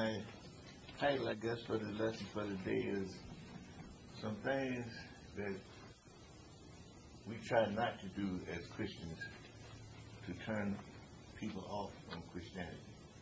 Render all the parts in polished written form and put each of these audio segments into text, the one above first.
my title, I guess, for the lesson for the day is some things that we try not to do as Christians to turn people off from Christianity.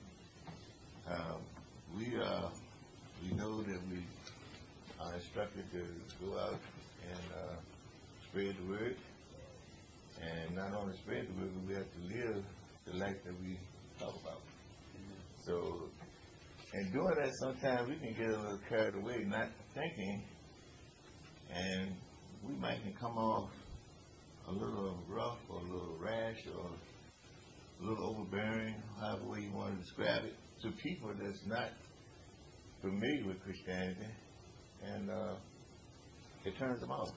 We know that we are instructed to go out and spread the word, and not only spread the word, but we have to live the life that we talk about. So, in doing that, sometimes we can get a little carried away, not thinking, and we might can come off a little rough or a little rash or a little overbearing, however way you want to describe it, to people that's not familiar with Christianity, and it turns them off.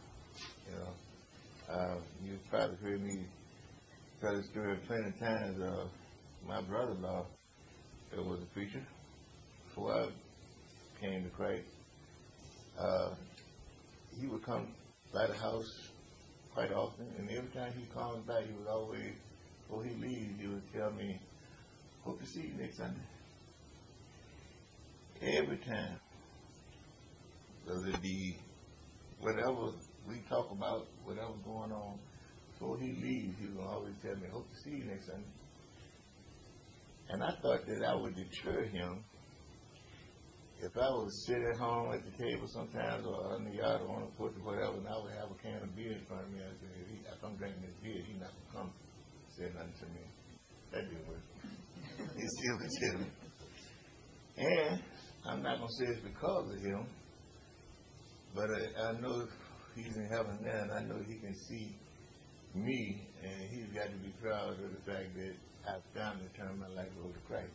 You've probably heard me tell the story plenty of times. My brother-in-law was a preacher before I came to Christ. He would come by the house quite often, and every time he comes by, he would always, before he leaves, he would tell me, "Hope to see you next Sunday." Every time. Whether it be whatever we talk about, whatever's going on, before he leaves, he would always tell me, "Hope to see you next Sunday." And I thought that I would deter him if I would sit at home at the table sometimes, or in the yard, or on the porch, or whatever, and I would have a can of beer in front of me. I said, if I'm drinking this beer, he's not going to come say nothing to me. That didn't work. He still would tell me. And I'm not going to say it's because of him, but I know he's in heaven now, and I know he can see me, and he's got to be proud of the fact that I've found to turn my life over to Christ.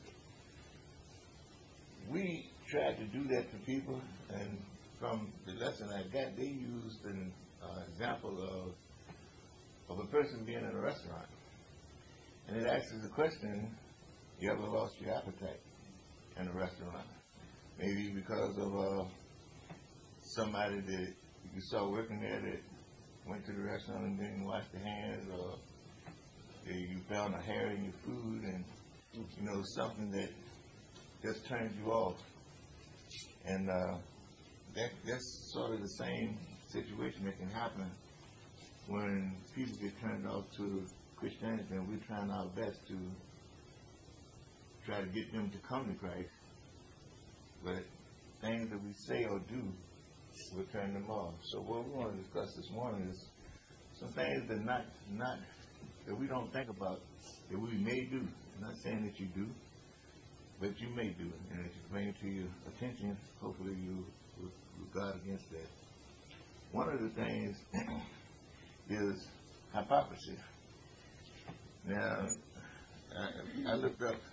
We tried to do that to people, and from the lesson I got, they used an example of a person being in a restaurant. And it asks the question, you ever lost your appetite in a restaurant? Maybe because of somebody that you saw working there that went to the restaurant and didn't wash their hands, or you found a hair in your food, and something that just turns you off. And that's sort of the same situation that can happen when people get turned off to Christianity, and we're trying our best to try to get them to come to Christ. But things that we say or do will turn them off. So what we want to discuss this morning is some things that we don't think about, that we may do. I'm not saying that you do, but you may do it. And if you bring it to your attention, hopefully you will guard against that. One of the things is hypocrisy. Now, I looked up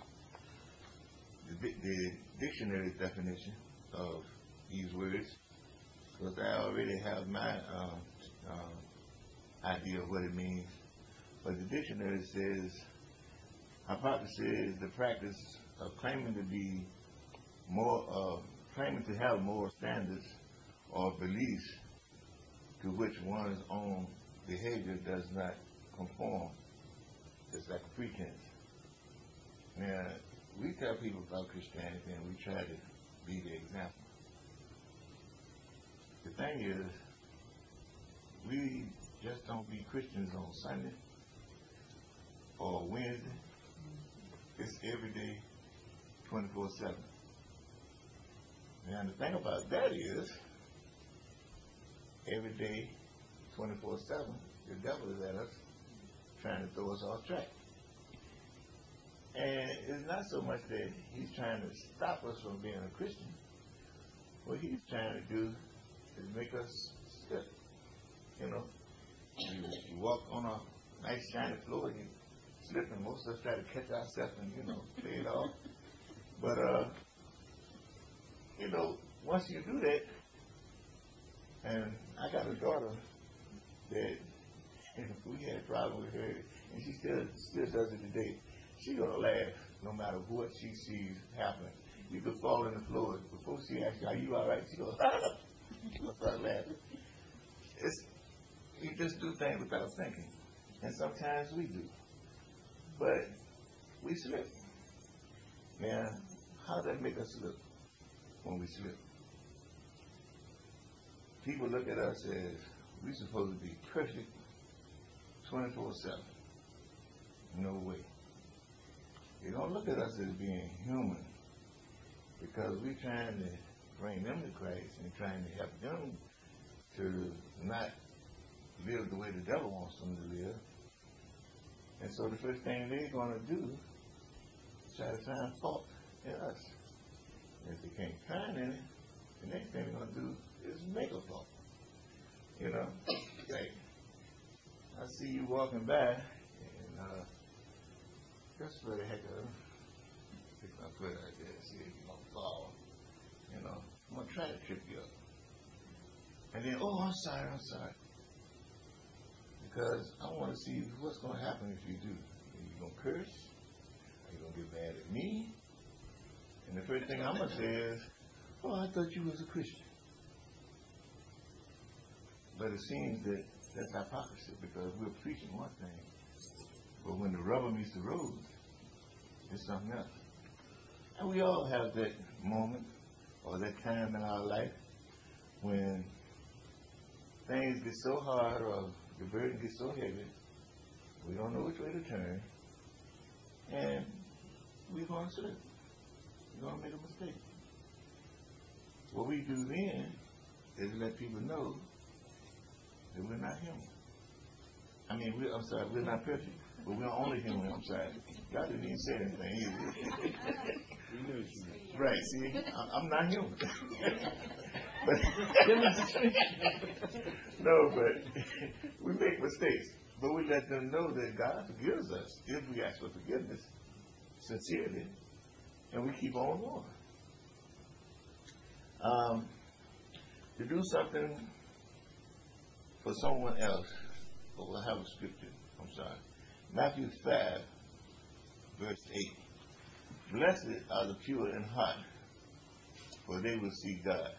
the dictionary definition of these words, because I already have my idea of what it means. But the dictionary says hypocrisy is the practice of claiming to have moral standards or beliefs to which one's own behavior does not conform. It's like a pretense. Now, we tell people about Christianity, and we try to be the example. The thing is, we just don't be Christians on Sunday or Wednesday. It's every day, 24/7. Now, the thing about that is, every day, 24/7, the devil is at us, trying to throw us off track. And it's not so much that he's trying to stop us from being a Christian. What he's trying to do is make us slip. You walk on a nice shiny floor, you slip, and most of us try to catch ourselves and, play it off. But, once you do that, and I got a daughter that we had a problem with her, and she still does it today. She's going to laugh no matter what she sees happening. You could fall on the floor. Before she asks you, "Are you all right?" She goes, she's going to start laughing. You just do things without thinking. And sometimes we do. But we slip. Now, how does that make us look? when we slip. People look at us as we're supposed to be perfect 24/7. No way. They don't look at us as being human because we're trying to bring them to Christ and trying to help them to not live the way the devil wants them to live. And so the first thing they're going to do is try to find fault in us. And if they can't find any, the next thing they're going to do is make a fault. You know, like I see you walking by, and just for the heck of it, pick my foot out there, see if you're going to fall. You know, I'm going to try to trip you up. And then, oh, I'm sorry. Because I want to see what's going to happen if you do. Are you going to curse? Are you going to get mad at me? And the first thing I'm going to say is, oh, I thought you was a Christian. But it seems that that's hypocrisy because we're preaching one thing, but when the rubber meets the road, it's something else. And we all have that moment or that time in our life when things get so hard or the burden gets so heavy, we don't know which way to turn, and we're going to slip. We're going to make a mistake. What we do then is let people know that we're not human. I mean, we're not perfect, but we're only human. I'm sorry. God didn't even say anything either. Right, see, I'm not human. No, but we make mistakes. But we let them know that God forgives us if we ask for forgiveness sincerely, and we keep on going. To do something for someone else, but we'll have a scripture. Matthew 5, verse 8. Blessed are the pure in heart, for they will see God.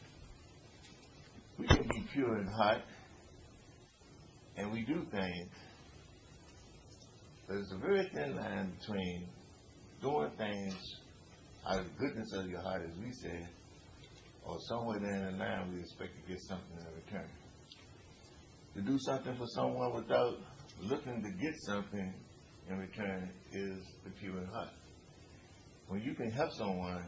We can be pure in heart, and we do things. There's a very thin line between doing things out of the goodness of your heart, as we say, or somewhere down the line we expect to get something in return. To do something for someone without looking to get something in return is the pure in heart. When you can help someone,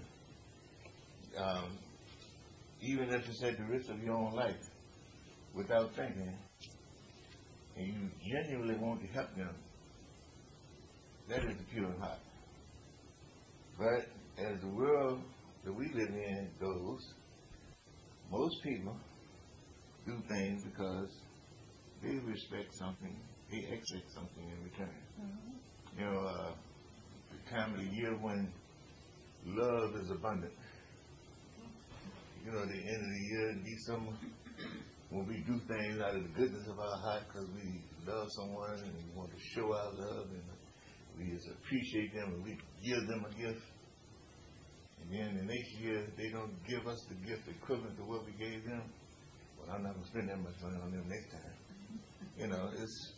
even if it's at the risk of your own life, without thinking, and you genuinely want to help them, that is the pure in heart. But as the world that we live in goes, most people do things because they respect something, they expect something in return. Mm-hmm. You know, the time of the year when love is abundant. You know, the end of the year in December, when we do things out of the goodness of our heart because we love someone and we want to show our love and we just appreciate them and we give them a gift. And then the next year, they don't give us the gift equivalent to what we gave them. Well, I'm not going to spend that much money on them next time. You know, it's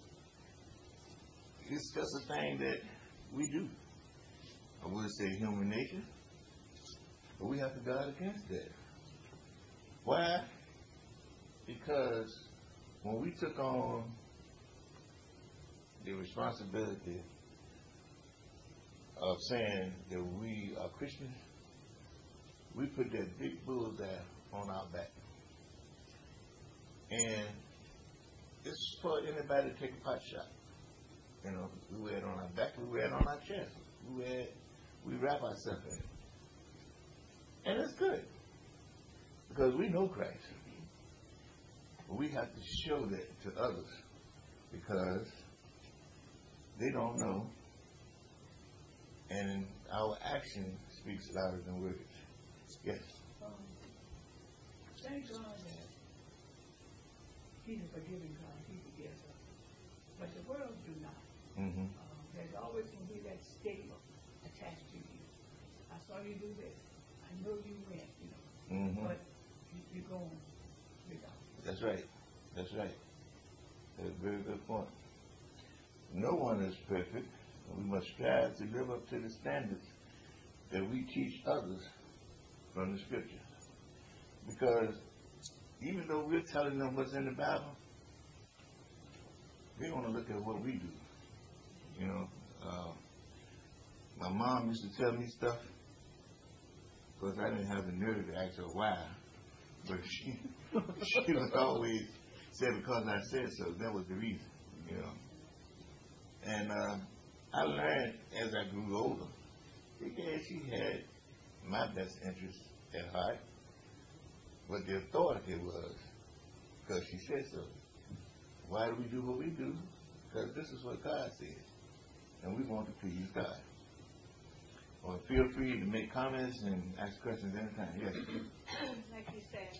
just a thing that we do. I would say human nature, but we have to guard against that. Why? Because when we took on the responsibility of saying that we are Christians, we put that big bullseye on our back. And it's for anybody to take a pot shot. You know, we wear it on our back, we wear it on our chest. We wrap ourselves in it. And it's good. Because we know Christ. But we have to show that to others. Because they don't know. And our action speaks louder than words. Yes? Thank God that He's a forgiving God. He forgives us. But the world do not. Mm-hmm. There's always going to be that stigma attached to you. I saw you do this. I know you went, you know. Mm-hmm. But you're going without. That's right. That's right. That's a very good point. No one is perfect. We must strive to live up to the standards that we teach others from the scripture. Because even though we're telling them what's in the Bible, they want to look at what we do. You know, my mom used to tell me stuff, because I didn't have the nerve to ask her why, but she was always said because I said so, that was the reason, you know. And I learned as I grew older, yeah, she had my best interest at heart, but the authority was because she said so. Why do we do what we do? Because this is what God says, and we want to please God. Well, feel free to make comments and ask questions anytime. Yes. Like you said,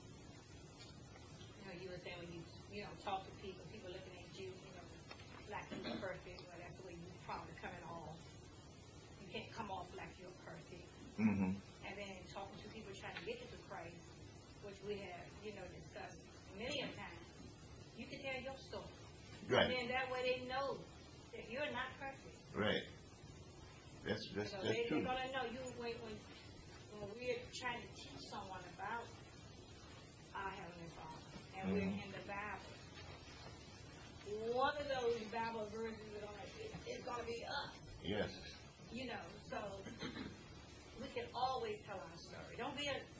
you were saying when you talk to people, people looking at you, like you're perfect, or that's the way you probably coming off. You can't come off like you're perfect. Mm-hmm. And then talking to people trying to get you to Christ, which we have, discussed many a time. You can tell your story. Right. And then that way they know that you're not perfect. Right. That's So true. they're gonna know you when we're trying to teach someone about our Heavenly Father, and we're in the Bible. One of those Bible verses is gonna be us. Yes. So we can always tell our story. Don't be the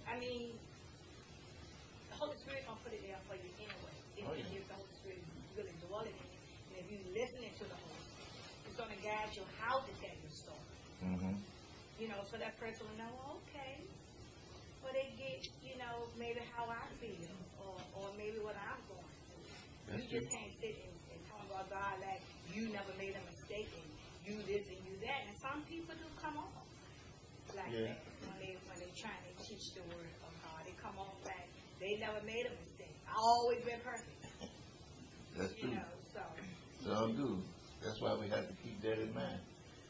Holy Spirit gonna put it there for you anyway. If the Holy Spirit is really dwelling in you, and if you're listening to the Holy Spirit, it's gonna guide you how to tell your story. Mm-hmm. So that person will know, okay, well, they get, maybe how I feel, or maybe what I'm going through. That's You just can't sit and talk about God like you never made a mistake, and you this and you that. And some people do come off like that when they trying to teach the word of God. They come off like they never made a mistake. I always been perfect. That's true. So. Some do. That's why we have to keep that in mind.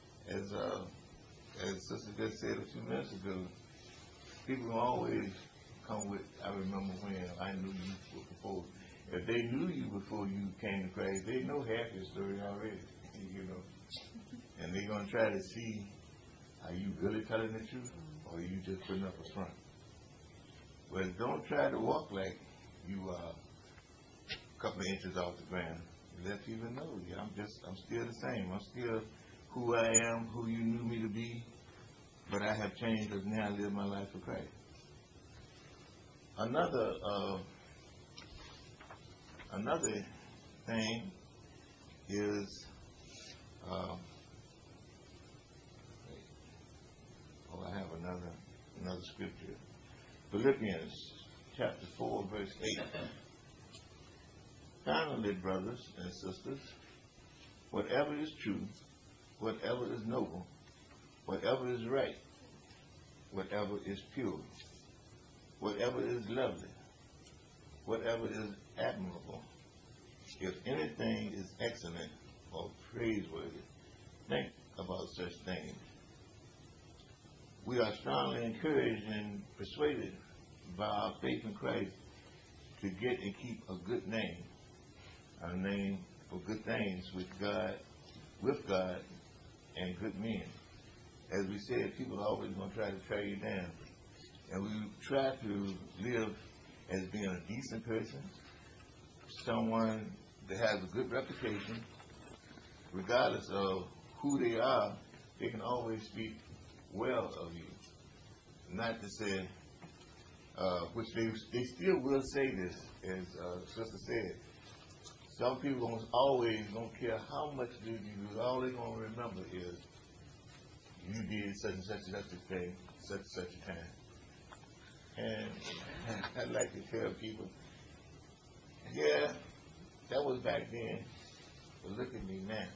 As Sister just said a few minutes ago, people always come with, I remember when I knew you before. If they knew you before you came to Christ, they know half your story already, And they're going to try to see, are you really telling the truth, or are you just putting up a front? But don't try to walk like you are a couple of inches off the ground. Let people know, I'm still the same. I'm still who I am, who you knew me to be, but I have changed because now I live my life for Christ. Another thing is, I have another scripture. Philippians chapter 4, verse 8. Finally, brothers and sisters, whatever is true, whatever is noble, whatever is right, whatever is pure, whatever is lovely, whatever is admirable, if anything is excellent or praiseworthy, think about such things. We are strongly encouraged and persuaded by our faith in Christ to get and keep a good name, a name for good things with God and good men. As we said, people are always going to try to tear you down. And we try to live as being a decent person, someone that has a good reputation. Regardless of who they are, they can always speak well of you. Not to say, which they still will say this, as Sister said. Some people don't care how much good you do. All they're going to remember is you did such and such a thing, such and such a time. And I'd like to tell people, yeah, that was back then, but look at me now,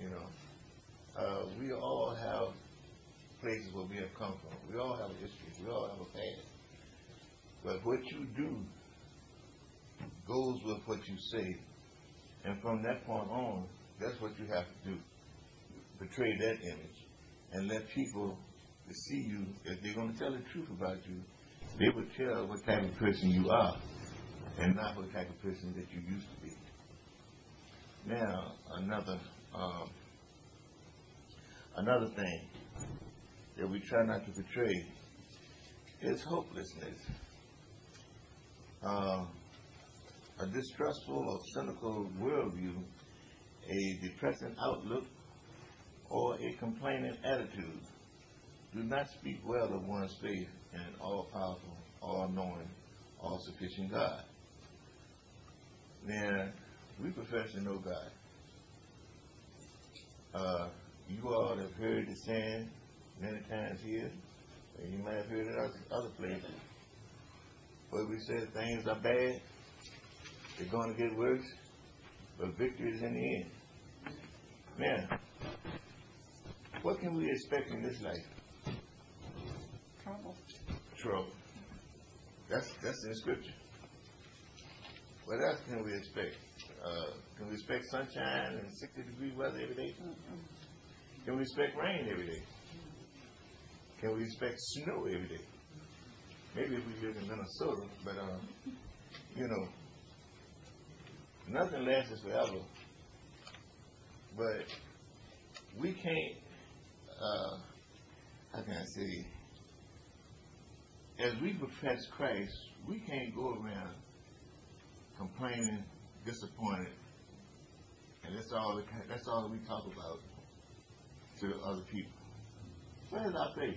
we all have places where we have come from. We all have a history. We all have a past. But what you do goes with what you say. And from that point on, that's what you have to do. Portray that image and let people see you. If they're going to tell the truth about you, they will tell what type of person you are and not what type of person that you used to be. Now, another thing that we try not to portray is hopelessness. A distrustful or cynical worldview, a depressing outlook, or a complaining attitude do not speak well of one's faith in an all-powerful, all-knowing, all-sufficient God. Now, we profess to know God. You all have heard the saying many times here, and you might have heard it other places. But we said things are bad, they're going to get worse, but victory is in the end. Now, what can we expect in this life? Trouble. Trouble. That's in the scripture. What else can we expect? Can we expect sunshine and 60-degree weather every day? Can we expect rain every day? Can we expect snow every day? Maybe if we live in Minnesota, but nothing lasts forever. But we can't, how can I say, as we profess Christ, we can't go around complaining, disappointed, and that's all we talk about to other people. Where's our faith?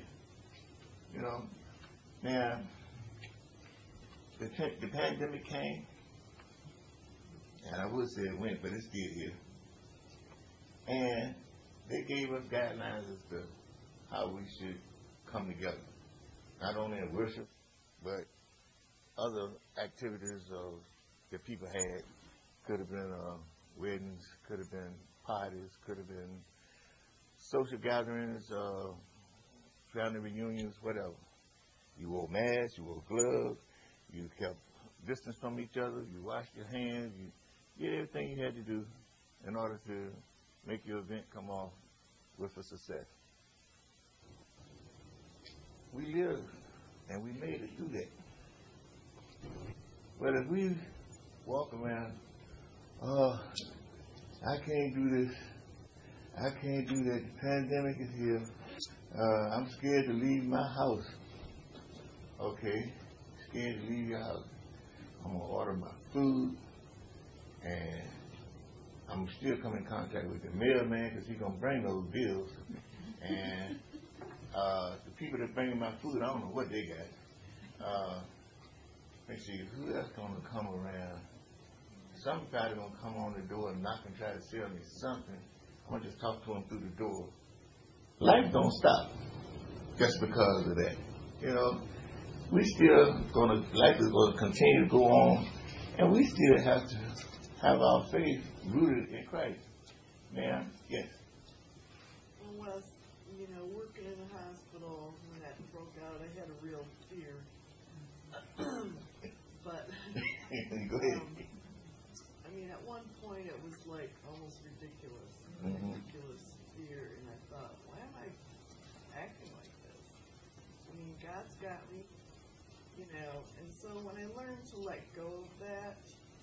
Now, the pandemic came, and I would say it went, but it's still here. And they gave us guidelines as to how we should come together, not only in worship, but other activities that people had. Could have been weddings, could have been parties, could have been social gatherings, family reunions, whatever. You wore masks, you wore gloves, you kept distance from each other, you washed your hands, you did everything you had to do in order to make your event come off with a success. We lived and we made it through that. But if we walk around, I can't do this, I can't do that, the pandemic is here, I'm scared to leave my house. Okay, scared to leave your house. I'm going to order my food, and I'm still come in contact with the mailman because he's going to bring those bills. And the people that bring my food, I don't know what they got. Let's see, who else going to come around? Somebody going to come on the door and knock and try to sell me something. I'm going to just talk to them through the door. Life don't stop just because of that. We still life is going to continue to go on, and we still have to have our faith rooted in Christ. Ma'am, yes. Well, working in the hospital when that broke out, I had a real fear. But go ahead. At one point it was like almost ridiculous, ridiculous fear, and I thought, why am I acting like this? God's got me, and so when I learned to let go of that,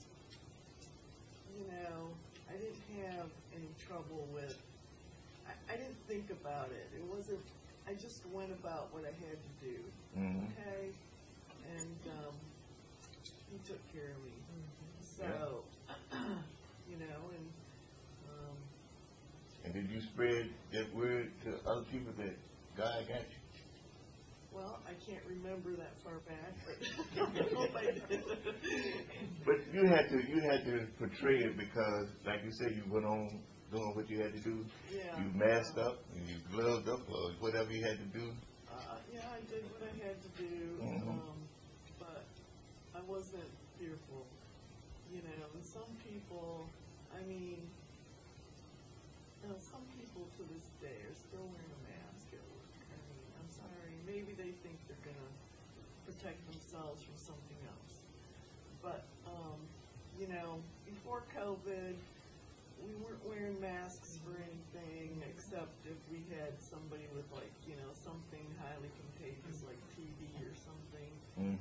I didn't have any trouble with, I didn't think about it. It wasn't, I just went about what I had to do, okay? And he took care of me. So, and did you spread that word to other people that God got you? Well, I can't remember that far back, but I hope I did. But you had to portray it because, like you said, you went on doing what you had to do. Yeah. You masked up and you gloved up or whatever you had to do. Yeah, I did what I had to do, but I wasn't fearful. And some people, some people to this day are still wearing a mask at work. I'm sorry, maybe they think they're going to protect themselves from something else. But, before COVID, we weren't wearing masks for anything except if we had somebody with something highly contagious like TB or something,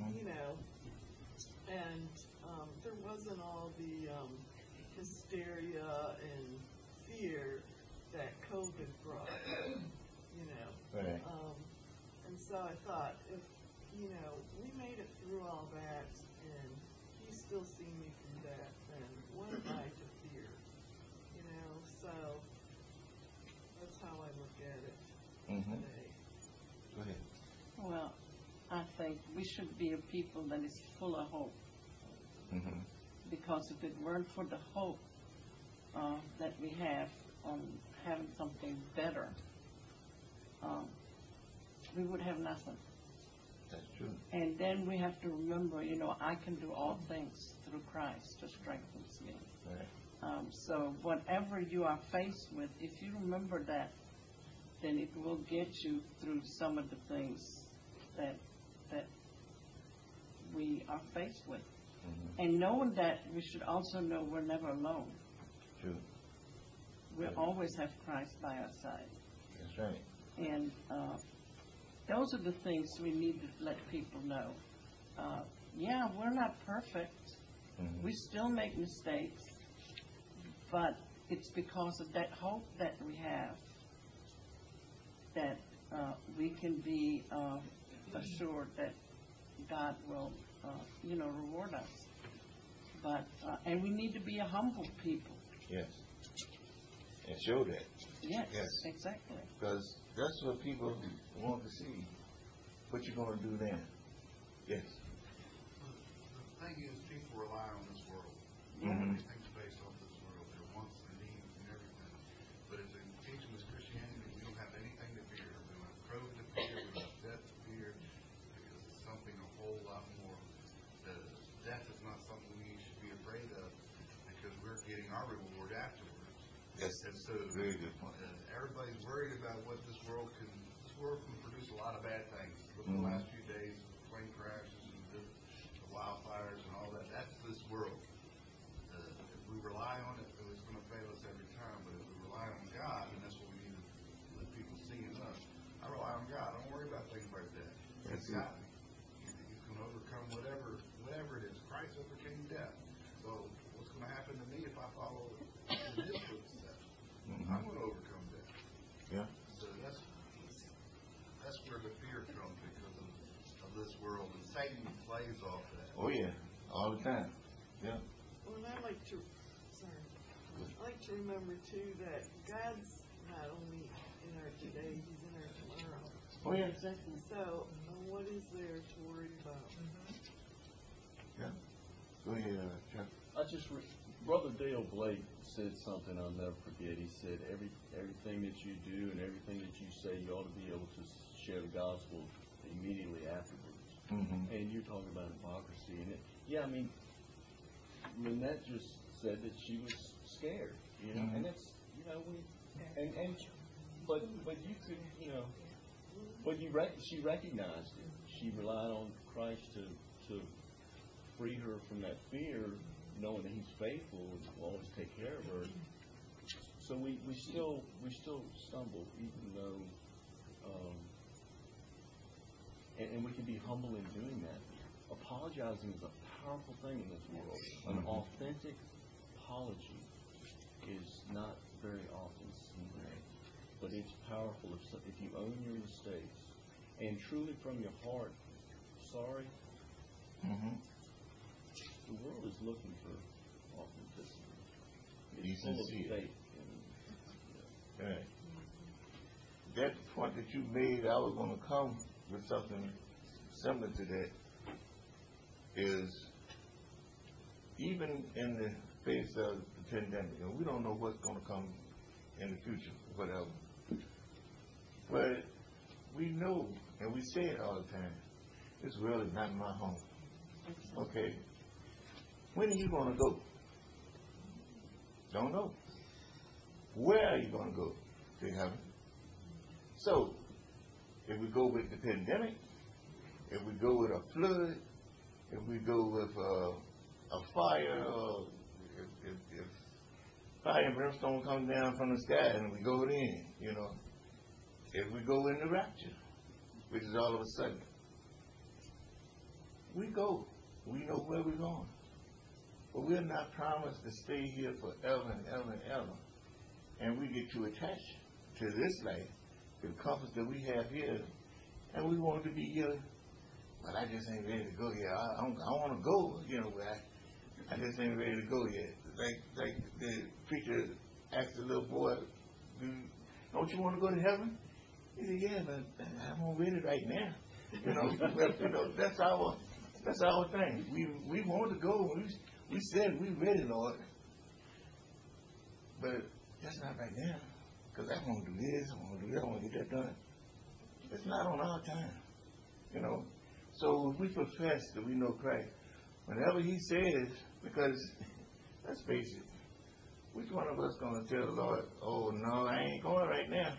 and there wasn't all the hysteria and fear that COVID brought, Right. And so I thought, if you know, we made it through all that, and he's still seen me through that, then what am I to fear? You know, so that's how I look at it today. Go ahead. Well, I think we should be a people that is full of hope. Because if it weren't for the hope that we have on having something better, we would have nothing. That's true. And then we have to remember, you know, I can do all things through Christ who strengthens me. Right. So whatever you are faced with, if you remember that, then it will get you through some of the things that we are faced with. And knowing that, we should also know we're never alone. True. We'll always have Christ by our side. That's right. And those are the things we need to let people know. Yeah, we're not perfect. We still make mistakes. But it's because of that hope that we have that we can be assured that God will, you know, reward us. But and we need to be a humble people. Yes. And show that. Yes, Yes. exactly. Because that's what people want to see. What you going to do then? Yes. The thing is, people rely on this world. Everything's based off this world. Their wants, their needs, and everything. But if they teach them this Christianity, we don't have anything to fear. We don't have COVID to fear. We don't have death to fear. Because it's something a whole lot more. Death is not something we should be afraid of because we're getting our reward afterwards. Yes. And so, Very good point. Everybody's worried about what this world can. This world can produce a lot of bad things. Look at the last few days, plane crashes and the wildfires and all that. That's this world. If we rely on it, it's going to fail us every time. But if we rely on God, and that's what we need to let people see in us. I rely on God. I don't worry about things like that. That's He's it. got me. He's going to overcome whatever it is. Christ overcame death. So what's going to happen to me if I follow in His footsteps? I'm going to overcome death. Yeah. So that's where the fear comes because of this world, and Satan plays off that. Oh, yeah. All the time. Yeah. Well, and I like to remember too that God's not only in our today, He's in our tomorrow. Oh, yeah. Exactly. So what is there to worry about? Yeah. Go ahead, Chuck. Brother Dale Blake said something I'll never forget. He said, everything that you do and everything that you say, you ought to be able to share the gospel immediately afterwards. And you're talking about hypocrisy. And I mean, Lynette just said that she was scared, you know, and it's, you know, but you could, you know, she recognized it. She relied on Christ to free her from that fear, knowing that He's faithful and will always take care of her. So we still stumble, even though, and we can be humble in doing that. Apologizing is a powerful thing in this world. An authentic apology is not very often seen, but it's powerful if you own your mistakes and truly from your heart, sorry. The world is looking for authenticity. It's full of faith. Right. That point that you made, I was going to come with something similar to that, is even in the face of the pandemic, and we don't know what's going to come in the future, whatever. But we know, and we say it all the time, this world is not my home. Okay. When are you going to go? Don't know. Where are you going to go? To heaven. So, if we go with the pandemic, if we go with a flood, if we go with a fire, or if fire and brimstone comes down from the sky and we go in, you know, if we go in the rapture, which is all of a sudden, we go. We know where we're going. But we're not promised to stay here forever and ever and ever. And we get too attached to this life, to the comforts that we have here, and we want to be here but I just ain't ready to go yet. I want to go, but I just ain't ready to go yet. Like the preacher asked the little boy, don't you want to go to heaven? He said, yeah, but I'm not ready right now. That's our thing. We want to go. We said we ready, Lord. But that's not right now. Because I want to do this, I want to do that, I want to get that done. It's not on our time. So if we profess that we know Christ, whenever he says, because let's face it, which one of us going to tell the Lord, oh no, I ain't going right now?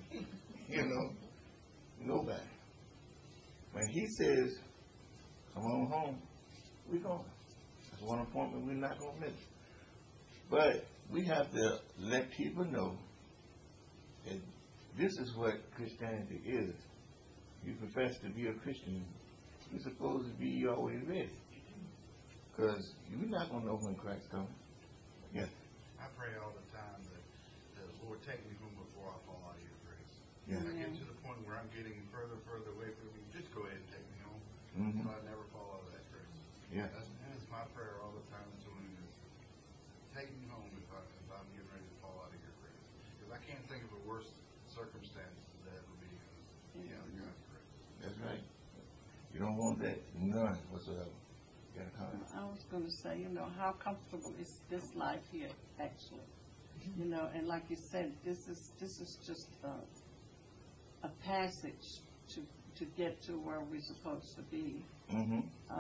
Nobody. When he says, come on home, we're going. That's one appointment we're not going to miss. But we have to let people know that this is what Christianity is. You profess to be a Christian, you're supposed to be always ready. Because you're not going to know when Christ comes. Yes. I pray all the time that the Lord take me home before I fall out of your grace. Yeah. I get to the point where I'm getting further away from you. Just go ahead and take me home, so I never fall out of that grace. Yeah. That's my prayer all the time to him is take me home if I'm getting ready to fall out of your grace. Because I can't think of a worse circumstance than that would be out of God's grace. That's right. You don't want that, none whatsoever. You got a comment? I was going to say, how comfortable is this life here, actually? And like you said, this is just a passage to get to where we're supposed to be. Mm-hmm.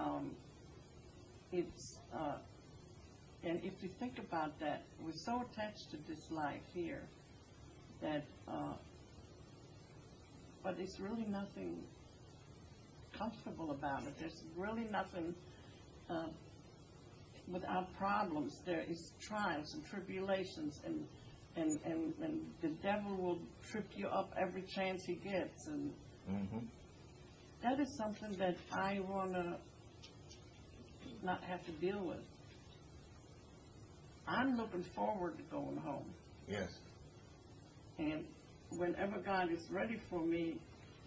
And if you think about that, we're so attached to this life here that, but it's really nothing comfortable about it. There's really nothing without problems. There is trials and tribulations, and the devil will trip you up every chance he gets, and that is something that I want to not have to deal with. I'm looking forward to going home. Yes. And whenever God is ready for me,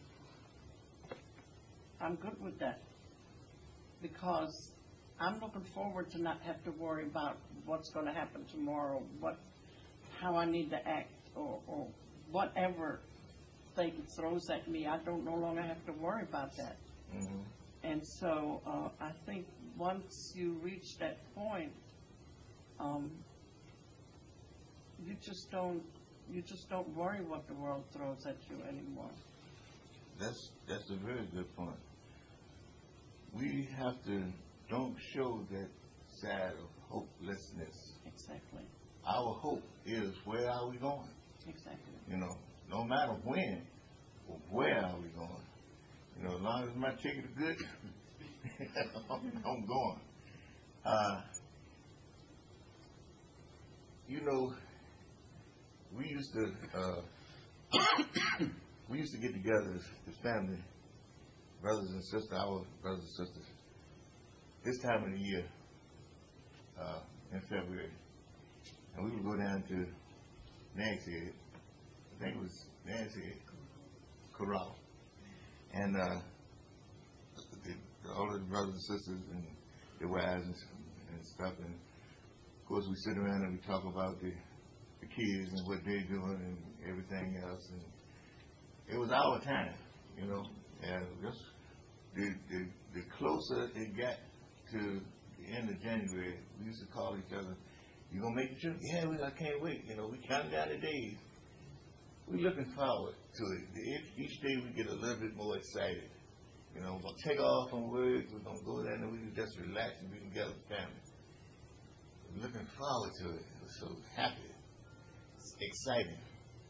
I'm good with that. Because I'm looking forward to not have to worry about what's going to happen tomorrow, how I need to act, or whatever Satan throws at me. I don't no longer have to worry about that. Mm-hmm. And so I think once you reach that point, you just don't worry what the world throws at you anymore. That's a very good point. We have to don't show that side of hopelessness. Exactly. Our hope is, where are we going? Exactly. No matter when, where are we going? As long as my ticket is good, I'm going. We used to get together as family, brothers and sisters, our brothers and sisters, this time of the year, in February. And we would go down to Nags Head. I think it was Nags Head, Corral. And all of the brothers and sisters and their wives and stuff. And of course, we sit around and we talk about the kids and what they're doing and everything else. And it was our time, And just the closer it got to the end of January, we used to call each other, "You gonna make the trip?" "Yeah, I can't wait." We counting down the days. We're looking forward to it. Each day we get a little bit more excited. We're gonna take off from work. We're gonna go down there. We can just relax and be together with family. We're looking forward to it. We're so happy. It's exciting.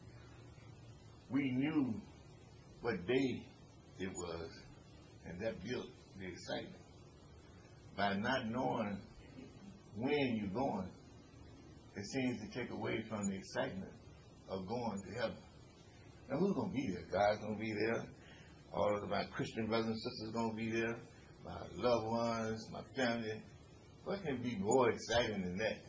We knew what day it was, and that built the excitement. By not knowing when you're going, it seems to take away from the excitement of going to heaven. Now, who's going to be there? God's going to be there. All of my Christian brothers and sisters are going to be there. My loved ones, my family. What can be more exciting than that?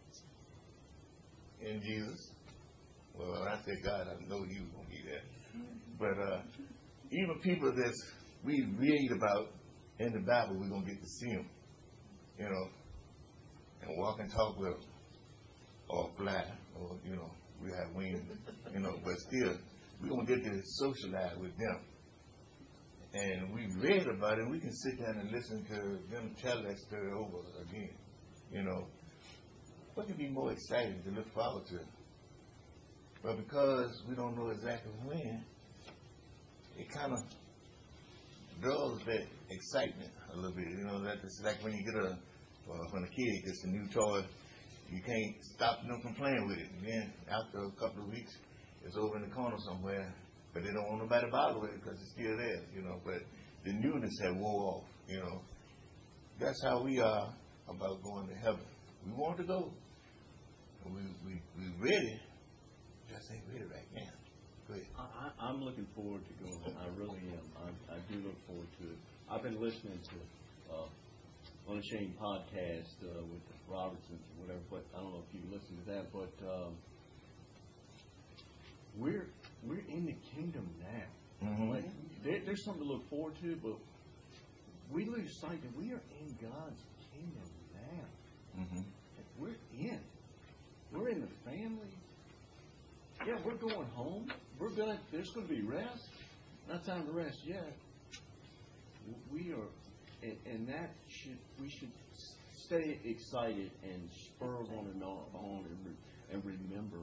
In Jesus. Well, when I say God, I know He was going to be there. But even people that we read about in the Bible, we're going to get to see them, you know, and walk and talk with them, or fly, or, you know, we have wings, you know, but still, we're going to get to socialize with them. And we read about it, we can sit down and listen to them tell that story over again, you know. What could be more exciting to look forward to? But because we don't know exactly when, it kind of dulls that excitement a little bit. You know, that's like when you get when a kid gets a new toy, you can't stop them from playing with it. And then after a couple of weeks, it's over in the corner somewhere, but they don't want nobody to bother with it because it's still there, you know. But the newness had wore off, you know. That's how we are about going to heaven. We want to go. We ready, just ain't ready right now. Go ahead. I'm looking forward to going. I really am. I do look forward to it. I've been listening to Unashamed podcast with the Robertsons or whatever, but I don't know if you listen to that. But we're in the kingdom now. Mm-hmm. Like there's something to look forward to, but we lose sight that we are in God's kingdom now. Mm-hmm. We're in. We're in the family. Yeah, we're going home. There's going to be rest. Not time to rest yet. We are, and we should stay excited and spur one another on and remember.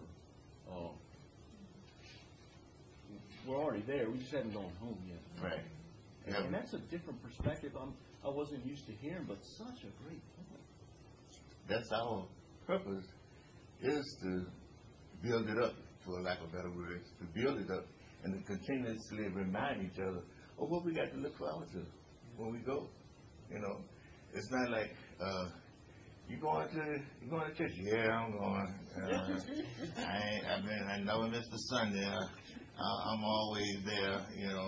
We're already there. We just haven't gone home yet. Right. And that's a different perspective I wasn't used to hearing, but such a great point. That's our purpose, is to build it up, for lack of better words, to build it up and to continuously remind each other of what we got to look forward to when we go. You know, it's not like you going to church? Yeah, I'm going. I never missed a Sunday. I'm always there. You know.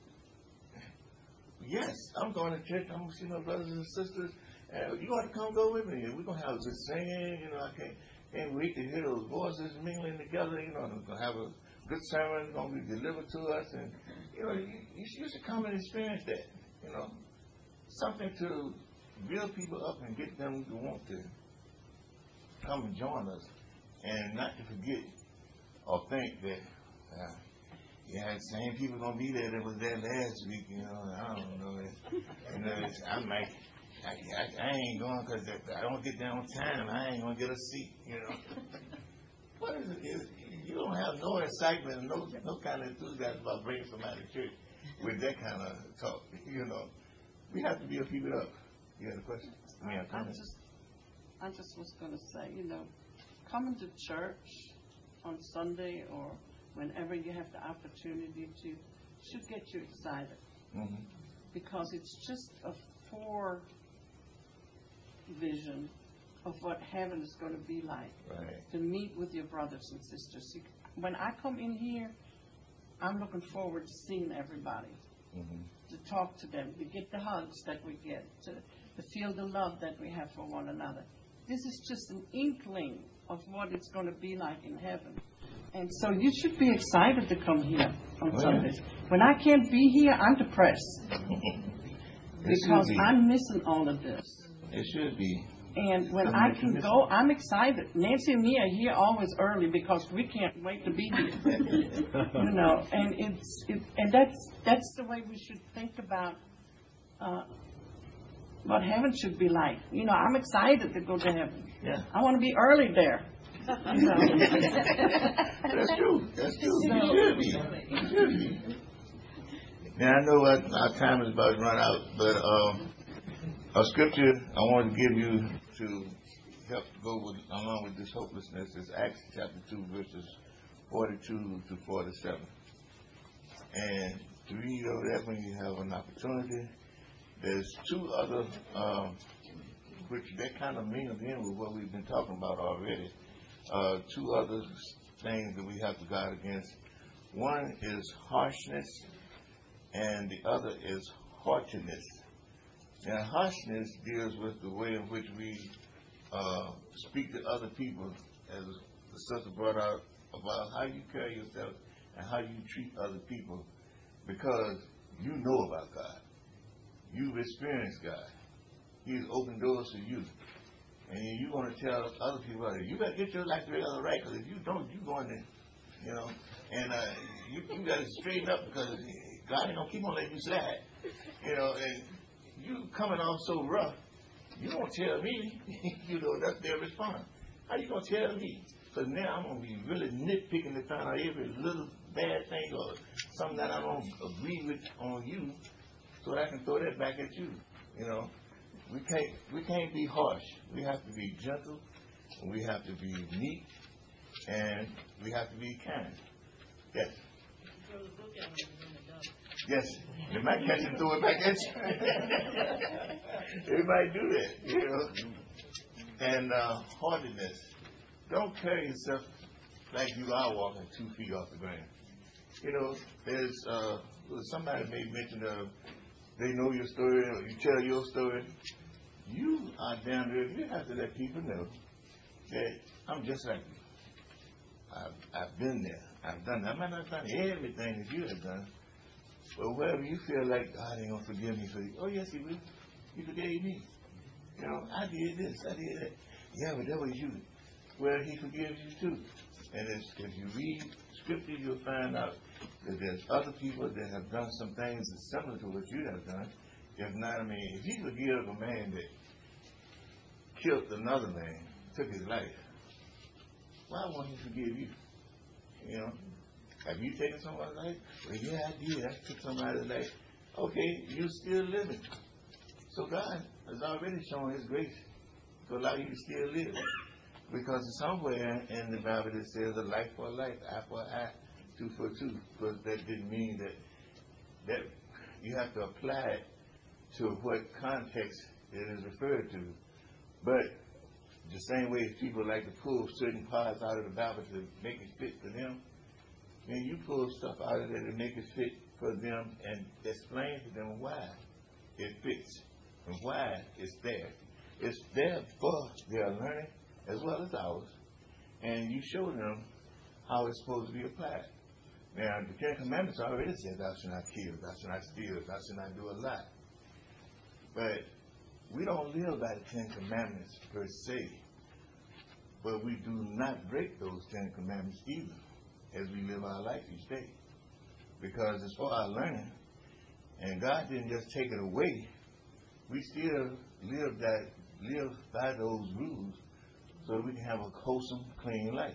Yes, I'm going to church. I'm going to see my brothers and sisters. You ought to come go with me. We're going to have a good singing. You know, I can't wait to hear those voices mingling together. You know, we're going to have a good sermon going to be delivered to us. And, you know, you should come and experience that. You know, something to build people up and get them to want to come and join us. And not to forget or think that, the same people going to be there that was there last week. You know, I don't know. You know, I'm like, I ain't going because if I don't get there on time, I ain't going to get a seat, you know. What is it? You don't have no excitement and no kind of enthusiasm about bringing somebody to church with that kind of talk, you know. We have to build people up. You got a question? I just was going to say, you know, coming to church on Sunday or whenever you have the opportunity to should get you excited. Mm-hmm. Because it's just a vision of what heaven is going to be like. Right. To meet with your brothers and sisters. When I come in here, I'm looking forward to seeing everybody. Mm-hmm. To talk to them, to get the hugs that we get, to feel the love that we have for one another. This is just an inkling of what it's going to be like in heaven. And so you should be excited to come here on Sundays. When I can't be here, I'm depressed. Because I'm missing all of this. It should be. And when I can go, I'm excited. Nancy and me are here always early because we can't wait to be here. You know, and and that's the way we should think about what heaven should be like. You know, I'm excited to go to heaven. Yeah. I want to be early there. You know. That's true. That's true. You should be. Now I know our time is about to run out, but a scripture I want to give you to help go along with this hopelessness is Acts chapter 2, verses 42 to 47. And to read over that when you have an opportunity. There's two other, which that kind of mingles in with what we've been talking about already. Two other things that we have to guard against. One is harshness, and the other is haughtiness. Now, harshness deals with the way in which we speak to other people, as the sister brought out, about how you carry yourself and how you treat other people, because you know about God. you've experienced God. He's opened doors to you. And you're going to tell other people about it. You better get your life together right, because if you don't, you're going to, and you got to straighten up, because God ain't going to keep on letting you slide. And you coming on so rough, you won't tell me, that's their response. How you going to tell me? Because now I'm going to be really nitpicking to find out every little bad thing or something that I don't agree with on you, so that I can throw that back at you. We can't be harsh. We have to be gentle, and we have to be meek, and we have to be kind. Yes. Yes. They might catch and throw it back at you. They might do that, And haughtiness. Don't carry yourself like you are walking 2 feet off the ground. There's somebody may mention they know your story, or you tell your story. You are down there. You have to let people know that I'm just like you. I've been there. I've done that. I might not have done everything that you have done, but wherever you feel like God ain't going to forgive me for you, oh, yes, He will. He forgave me. I did this, I did that. Yeah, but that was you. Well, He forgives you too. And if you read Scripture, you'll find out that there's other people that have done some things that's similar to what you have done. If not, if He forgives a man that killed another man, took his life, why won't He forgive you? Have you taken somebody's life? Well, yeah, I did. I took somebody's life. Okay, you're still living. So God has already shown His grace to allow you to still live. Because somewhere in the Bible it says a life for a life, eye for an eye, tooth for a tooth. Because that didn't mean that you have to apply it to what context it is referred to. But the same way people like to pull certain parts out of the Bible to make it fit for them, then you pull stuff out of there to make it fit for them and explain to them why it fits and why it's there. It's there for their learning as well as ours, and you show them how it's supposed to be applied. Now, the Ten Commandments already said, thou shalt not kill, thou shalt not steal, thou shalt not do a lie. But we don't live by the Ten Commandments per se, but we do not break those Ten Commandments either as we live our life each day. Because it's for our learning, and God didn't just take it away. We still live by those rules so that we can have a wholesome, clean life.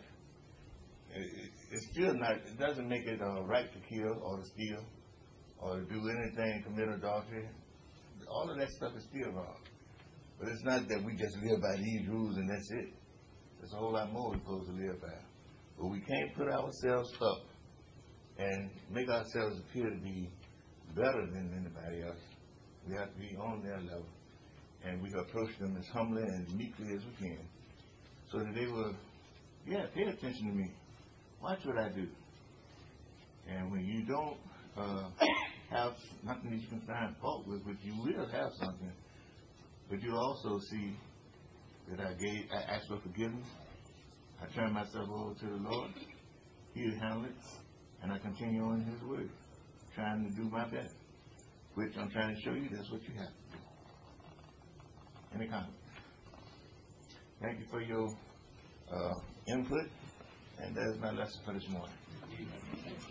It's still not, it doesn't make it right to kill or to steal or to do anything, commit adultery. All of that stuff is still wrong. But it's not that we just live by these rules and that's it. There's a whole lot more we're supposed to live by. But we can't put ourselves up and make ourselves appear to be better than anybody else. We have to be on their level. And we approach them as humbly and as meekly as we can, so that they will, pay attention to me. Watch what I do. And when you don't have nothing that you can find fault with, but you will have something, but you'll also see that I asked for forgiveness. I turn myself over to the Lord. He'll handle it. And I continue on His word, trying to do my best, which I'm trying to show you that's what you have to do. Any comment? Thank you for your input, and that is my lesson for this morning.